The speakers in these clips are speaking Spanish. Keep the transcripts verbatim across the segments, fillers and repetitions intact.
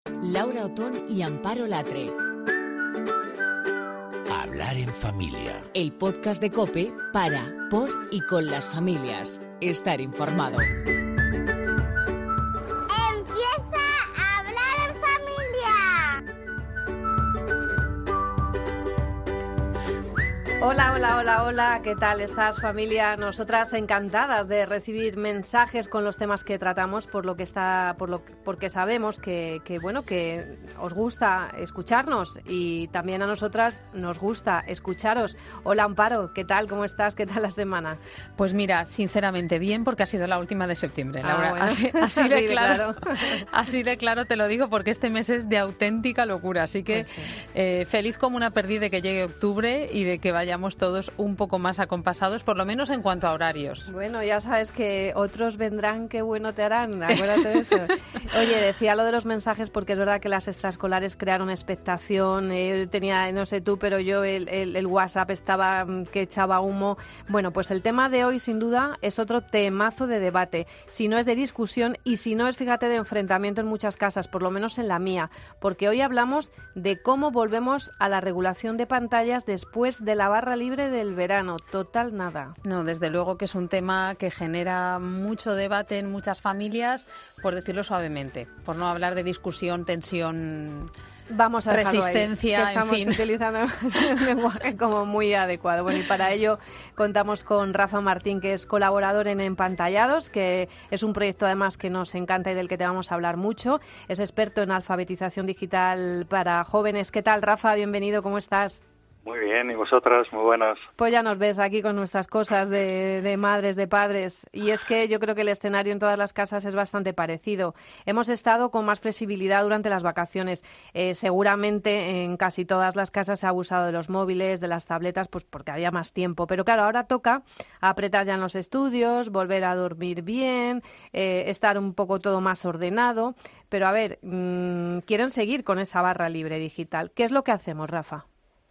Laura Otón y Amparo Latre. Hablar en familia. El podcast de COPE para, por y con las familias. Estar informado. Hola, hola, hola, hola, ¿qué tal estás, familia? Nosotras encantadas de recibir mensajes con los temas que tratamos, por lo que está, por lo porque sabemos que, que bueno, que os gusta escucharnos y también a nosotras nos gusta escucharos. Hola, Amparo, ¿qué tal? ¿Cómo estás? ¿Qué tal la semana? Pues mira, sinceramente bien, porque ha sido la última de septiembre, Laura. Ah, bueno. así, así, de así de claro, claro. Así de claro te lo digo, porque este mes es de auténtica locura. Así que Pues sí. eh, feliz como una perdida de que llegue octubre y de que vayamos todos un poco más acompasados, por lo menos en cuanto a horarios. Bueno, ya sabes que otros vendrán, qué bueno te harán, acuérdate de eso. Oye, decía lo de los mensajes porque es verdad que las extraescolares crearon expectación, eh, tenía, no sé tú, pero yo el, el, el WhatsApp estaba que echaba humo. Bueno, pues el tema de hoy sin duda es otro temazo de debate, si no es de discusión y si no es, fíjate, de enfrentamiento en muchas casas, por lo menos en la mía, porque hoy hablamos de cómo volvemos a la regulación de pantallas después de la barra libre del verano. Total nada. No, desde luego que es un tema que genera mucho debate en muchas familias, por decirlo suavemente, por no hablar de discusión, tensión, Vamos a resistencia, ahí, que estamos en fin. utilizando un lenguaje como muy adecuado. Bueno, y para ello contamos con Rafa Martín, que es colaborador en Empantallados, que es un proyecto además que nos encanta y del que te vamos a hablar mucho. Es experto en alfabetización digital para jóvenes. ¿Qué tal, Rafa? Bienvenido, ¿cómo estás? Muy bien, ¿y vosotras? Muy buenas. Pues ya nos ves aquí con nuestras cosas de, de madres, de padres. Y es que yo creo que el escenario en todas las casas es bastante parecido. Hemos estado con más flexibilidad durante las vacaciones. Eh, seguramente en casi todas las casas se ha abusado de los móviles, de las tabletas, pues porque había más tiempo. Pero claro, ahora toca apretar ya en los estudios, volver a dormir bien, eh, estar un poco todo más ordenado. Pero a ver, mmm, quieren seguir con esa barra libre digital. ¿Qué es lo que hacemos, Rafa?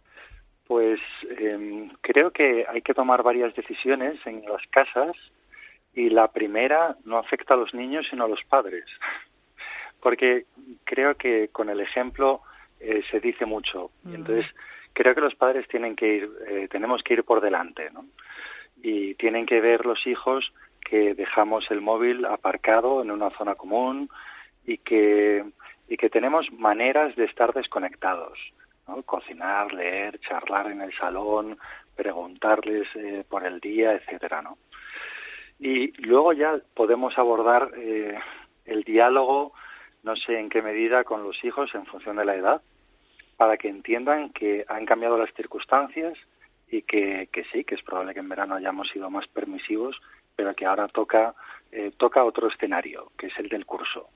Pues eh, creo que hay que tomar varias decisiones en las casas y la primera no afecta a los niños sino a los padres, porque creo que con el ejemplo eh, se dice mucho. Y entonces creo que los padres tienen que ir, eh, tenemos que ir por delante, ¿no? Y tienen que ver los hijos que dejamos el móvil aparcado en una zona común y que y que tenemos maneras de estar desconectados, ¿no? Cocinar, leer, charlar en el salón, preguntarles eh, por el día, etcétera, ¿no? Y luego ya podemos abordar eh, el diálogo, no sé en qué medida, con los hijos en función de la edad, para que entiendan que han cambiado las circunstancias y que, que sí, que es probable que en verano hayamos sido más permisivos, pero que ahora toca, eh, toca otro escenario, que es el del curso.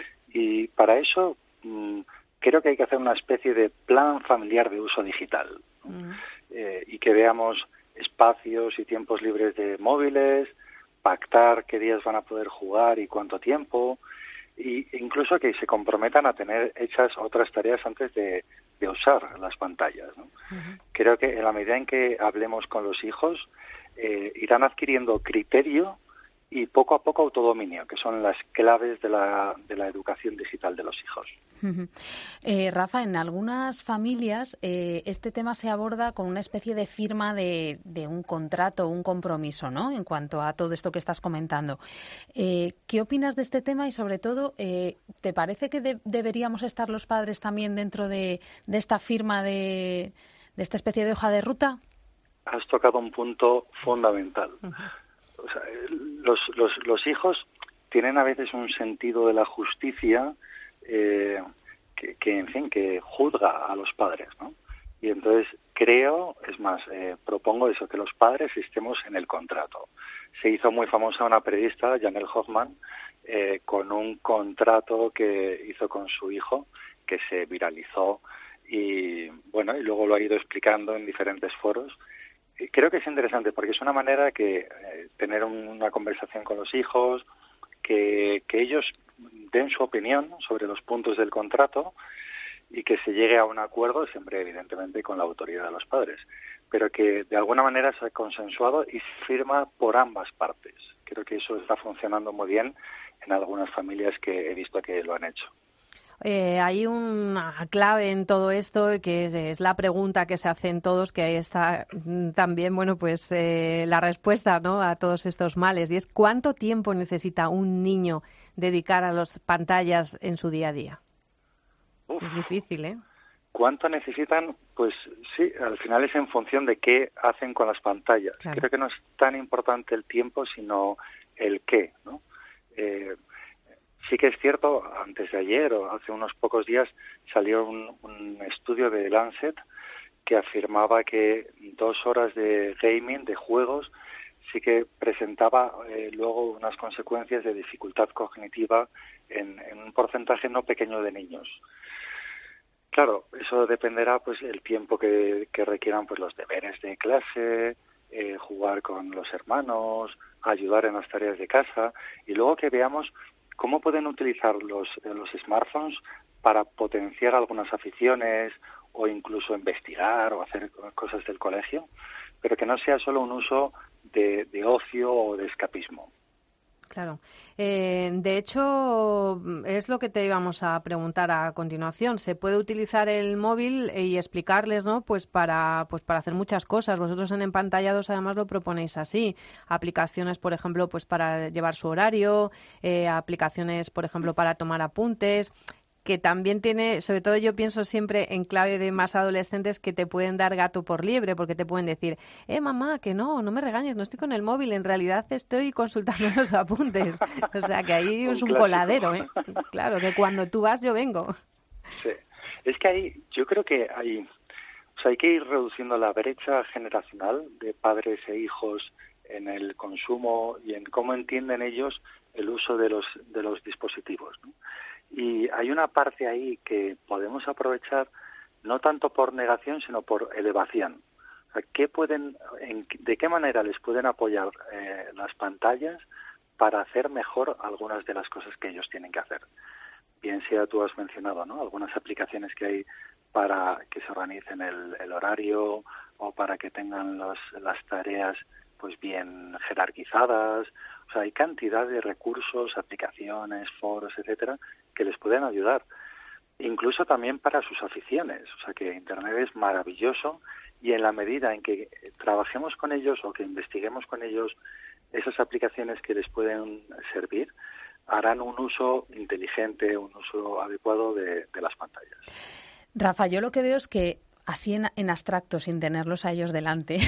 Y para eso mmm, creo que hay que hacer una especie de plan familiar de uso digital, ¿no? Uh-huh. eh, y que veamos espacios y tiempos libres de móviles, pactar qué días van a poder jugar y cuánto tiempo, e incluso que se comprometan a tener hechas otras tareas antes de, de usar las pantallas, ¿no? Uh-huh. Creo que en la medida en que hablemos con los hijos, eh, irán adquiriendo criterio y poco a poco autodominio, que son las claves de la, de la educación digital de los hijos. Uh-huh. Eh, Rafa, en algunas familias eh, este tema se aborda con una especie de firma de, de un contrato, un compromiso, ¿no? En cuanto a todo esto que estás comentando. Eh, ¿Qué opinas de este tema y, sobre todo, eh, ¿te parece que de, deberíamos estar los padres también dentro de, de esta firma, de, de esta especie de hoja de ruta? Has tocado un punto fundamental. Uh-huh. O sea, los, los, los hijos tienen a veces un sentido de la justicia eh, que, que, en fin, que juzga a los padres, ¿no? Y entonces creo, es más, eh, propongo eso, que los padres estemos en el contrato. Se hizo muy famosa una periodista, Janelle Hoffman, eh, con un contrato que hizo con su hijo, que se viralizó y, bueno, y luego lo ha ido explicando en diferentes foros. Creo que es interesante porque es una manera que eh, tener un, una conversación con los hijos, que, que ellos den su opinión sobre los puntos del contrato y que se llegue a un acuerdo, siempre evidentemente con la autoridad de los padres, pero que de alguna manera se ha consensuado y se firma por ambas partes. Creo que eso está funcionando muy bien en algunas familias que he visto que lo han hecho. Eh, hay una clave en todo esto que es, es la pregunta que se hacen todos, que ahí está también, bueno, pues eh, la respuesta, ¿no?, a todos estos males, y es ¿cuánto tiempo necesita un niño dedicar a las pantallas en su día a día? Uf. Es difícil, ¿eh? ¿Cuánto necesitan? Pues sí, al final es en función de qué hacen con las pantallas. Claro. Creo que no es tan importante el tiempo, sino el qué, ¿no? Eh, Sí que es cierto, antes de ayer o hace unos pocos días salió un, un estudio de Lancet que afirmaba que dos horas de gaming, de juegos, sí que presentaba eh, luego unas consecuencias de dificultad cognitiva en, en un porcentaje no pequeño de niños. Claro, eso dependerá pues el tiempo que, que requieran pues los deberes de clase, eh, jugar con los hermanos, ayudar en las tareas de casa, y luego que veamos cómo pueden utilizar los, los smartphones para potenciar algunas aficiones o incluso investigar o hacer cosas del colegio, pero que no sea solo un uso de, de ocio o de escapismo. Claro. Eh, de hecho, es lo que te íbamos a preguntar a continuación. Se puede utilizar el móvil y explicarles, ¿no?, pues para pues para hacer muchas cosas. Vosotros en Empantallados además lo proponéis así. Aplicaciones, por ejemplo, pues para llevar su horario, eh, aplicaciones, por ejemplo, para tomar apuntes, que también tiene, sobre todo yo pienso siempre en clave de más adolescentes que te pueden dar gato por liebre, porque te pueden decir, eh, mamá, que no, no me regañes, no estoy con el móvil, en realidad estoy consultando los apuntes. O sea, que ahí es un, un coladero, ¿eh? Claro, que cuando tú vas yo vengo. Sí, es que ahí, yo creo que hay, o sea, hay que ir reduciendo la brecha generacional de padres e hijos en el consumo y en cómo entienden ellos el uso de los, de los dispositivos, ¿no? Y hay una parte ahí que podemos aprovechar no tanto por negación, sino por elevación. O sea, ¿qué pueden, en, ¿de qué manera les pueden apoyar eh, las pantallas para hacer mejor algunas de las cosas que ellos tienen que hacer? Bien sea, tú has mencionado, ¿no?, algunas aplicaciones que hay para que se organicen el, el horario o para que tengan los, las tareas pues bien jerarquizadas. O sea, hay cantidad de recursos, aplicaciones, foros, etcétera, que les pueden ayudar. Incluso también para sus aficiones. O sea, que Internet es maravilloso y en la medida en que trabajemos con ellos o que investiguemos con ellos esas aplicaciones que les pueden servir, harán un uso inteligente, un uso adecuado de, de las pantallas. Rafa, yo lo que veo es que así en, en abstracto, sin tenerlos a ellos delante,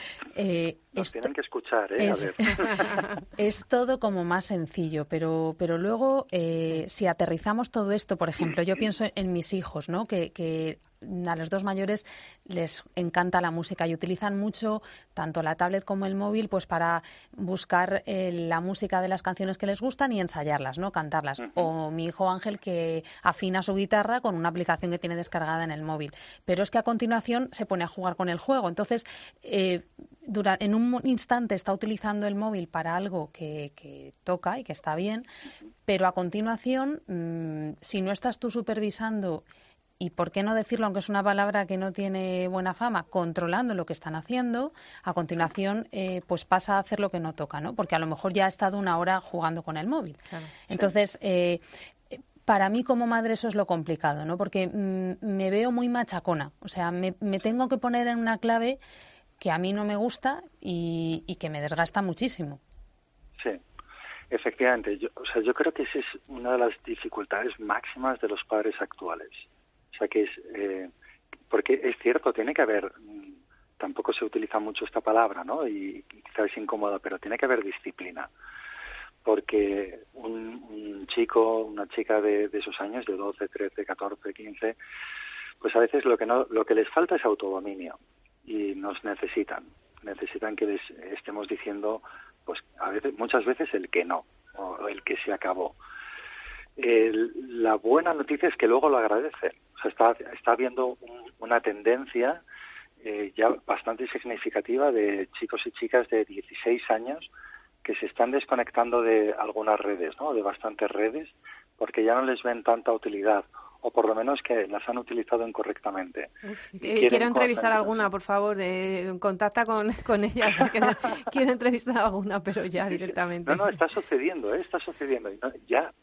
eh, Nos esto, tienen que escuchar, ¿eh? Es, a ver. Es todo como más sencillo, pero, pero luego, eh, si aterrizamos todo esto, por ejemplo, yo pienso en mis hijos, ¿no?, que, que a los dos mayores les encanta la música y utilizan mucho tanto la tablet como el móvil pues para buscar eh, la música de las canciones que les gustan y ensayarlas, ¿no?, cantarlas. Uh-huh. O mi hijo Ángel, que afina su guitarra con una aplicación que tiene descargada en el móvil. Pero es que a continuación se pone a jugar con el juego. Entonces, eh, dura, en un instante está utilizando el móvil para algo que, que toca y que está bien, pero a continuación, mmm, si no estás tú supervisando, y por qué no decirlo, aunque es una palabra que no tiene buena fama, controlando lo que están haciendo, a continuación eh, pues pasa a hacer lo que no toca, ¿no? Porque a lo mejor ya ha estado una hora jugando con el móvil. Claro. Entonces, eh, para mí como madre eso es lo complicado, ¿no? Porque mm, me veo muy machacona. O sea, me, me tengo que poner en una clave que a mí no me gusta y, y que me desgasta muchísimo. Sí. Efectivamente, yo, o sea, yo creo que esa es una de las dificultades máximas de los padres actuales. O sea, que es, eh, porque es cierto, tiene que haber, tampoco se utiliza mucho esta palabra, ¿no?, y quizás es incómoda, pero tiene que haber disciplina. Porque un, un chico, una chica de, de esos años, de doce, trece, catorce, quince, pues a veces lo que no, lo que les falta es autodominio y nos necesitan, necesitan que les estemos diciendo, pues a veces, muchas veces el que no, o el que se acabó. El, la buena noticia es que luego lo agradecen. O sea, está, está habiendo un, una tendencia eh, ya bastante significativa de chicos y chicas de dieciséis años que se están desconectando de algunas redes, ¿no?, de bastantes redes, porque ya no les ven tanta utilidad, o por lo menos que las han utilizado incorrectamente. Uf, quiero entrevistar a alguna, por favor, eh, contacta con, con ellas, porque no, quiero entrevistar a alguna, pero ya directamente. No, no, está sucediendo, ¿eh? está sucediendo. Y no, ya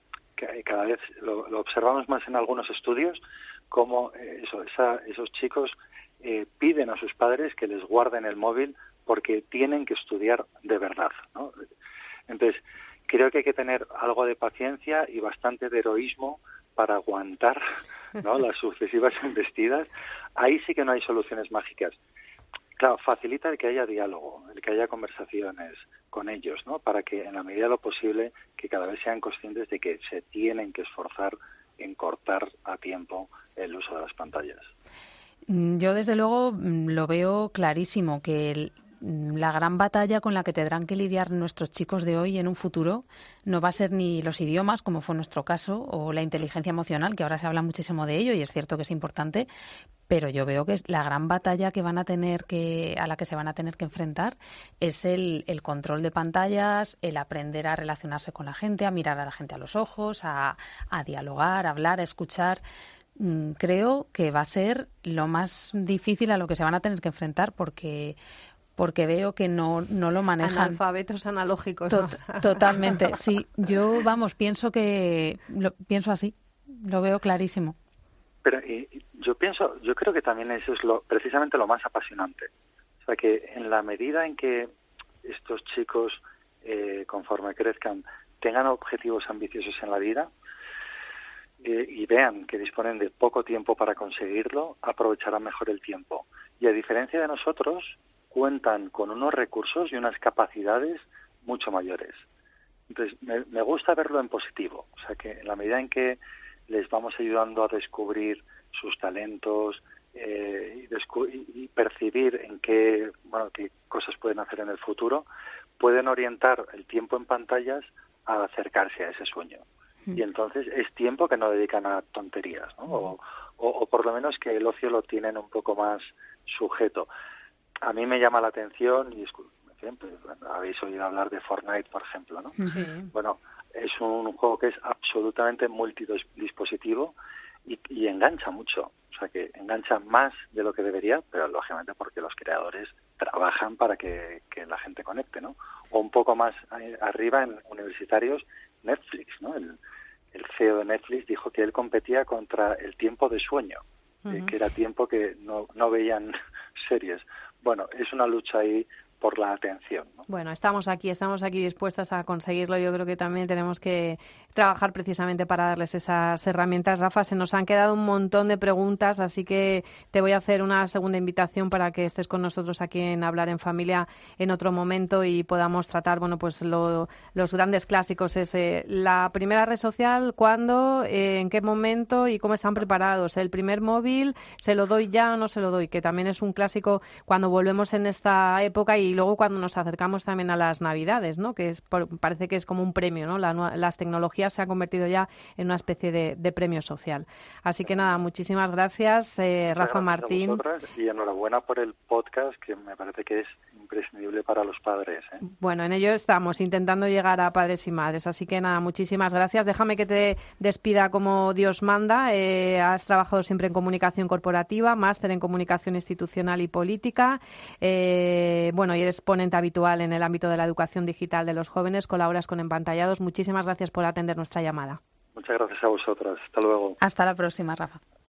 cada vez lo, lo observamos más en algunos estudios, como eh, eso, esa, esos chicos eh, piden a sus padres que les guarden el móvil porque tienen que estudiar de verdad, ¿no? Entonces, creo que hay que tener algo de paciencia y bastante de heroísmo para aguantar, ¿no?, las sucesivas embestidas. Ahí sí que no hay soluciones mágicas. Claro, facilita el que haya diálogo, el que haya conversaciones con ellos, ¿no?, para que en la medida de lo posible que cada vez sean conscientes de que se tienen que esforzar en cortar a tiempo el uso de las pantallas. Yo, desde luego, lo veo clarísimo, que el, la gran batalla con la que tendrán que lidiar nuestros chicos de hoy en un futuro no va a ser ni los idiomas, como fue nuestro caso, o la inteligencia emocional, que ahora se habla muchísimo de ello y es cierto que es importante, pero yo veo que la gran batalla que van a tener que, a la que se van a tener que enfrentar es el, el control de pantallas, el aprender a relacionarse con la gente, a mirar a la gente a los ojos, a, a dialogar, a hablar, a escuchar. Creo que va a ser lo más difícil a lo que se van a tener que enfrentar, porque porque veo que no, no lo manejan. Analfabetos analógicos. Tot, ¿no? Totalmente, sí. Yo, vamos, pienso que lo, pienso así, lo veo clarísimo. Pero y, yo pienso, yo creo que también eso es lo, precisamente lo más apasionante. O sea, que en la medida en que estos chicos, eh, conforme crezcan, tengan objetivos ambiciosos en la vida, Eh, y vean que disponen de poco tiempo para conseguirlo, aprovecharán mejor el tiempo. Y a diferencia de nosotros, cuentan con unos recursos y unas capacidades mucho mayores. Entonces, me, me gusta verlo en positivo. O sea, que en la medida en que les vamos ayudando a descubrir sus talentos eh, y, descu- y percibir en qué, bueno, qué cosas pueden hacer en el futuro, pueden orientar el tiempo en pantallas a acercarse a ese sueño. Y entonces es tiempo que no dedican a tonterías, ¿no? O, o, o por lo menos que el ocio lo tienen un poco más sujeto. A mí me llama la atención, y pues, bueno, habéis oído hablar de Fortnite, por ejemplo, ¿no? Sí. Bueno, es un juego que es absolutamente multidispositivo y, y engancha mucho. O sea, que engancha más de lo que debería, pero lógicamente porque los creadores trabajan para que, que la gente conecte, ¿no? O un poco más arriba, en universitarios, Netflix, ¿no? El, el C E O de Netflix dijo que él competía contra el tiempo de sueño, uh-huh. eh, que era tiempo que no, no veían series. Bueno, es una lucha ahí por la atención, ¿no? Bueno, estamos aquí, estamos aquí dispuestas a conseguirlo. Yo creo que también tenemos que trabajar precisamente para darles esas herramientas. Rafa, se nos han quedado un montón de preguntas, así que te voy a hacer una segunda invitación para que estés con nosotros aquí en Hablar en Familia en otro momento y podamos tratar, bueno, pues lo, los grandes clásicos. Es eh, la primera red social, ¿cuándo, eh, en qué momento y cómo están preparados? El primer móvil, ¿se lo doy ya o no se lo doy? Que también es un clásico cuando volvemos en esta época y Y luego cuando nos acercamos también a las Navidades, ¿no? Que es por, parece que es como un premio, ¿no? La, las tecnologías se han convertido ya en una especie de, de premio social. Así que nada, muchísimas gracias, eh, Rafa gracias Martín. A vosotras, y enhorabuena por el podcast, que me parece que es imprescindible para los padres, ¿eh? Bueno, en ello estamos, intentando llegar a padres y madres. Así que nada, muchísimas gracias. Déjame que te despida como Dios manda. Eh, has trabajado siempre en comunicación corporativa, máster en comunicación institucional y política. Eh, bueno, y eres ponente habitual en el ámbito de la educación digital de los jóvenes, colaboras con Empantallados. Muchísimas gracias por atender nuestra llamada. Muchas gracias a vosotras. Hasta luego. Hasta la próxima, Rafa.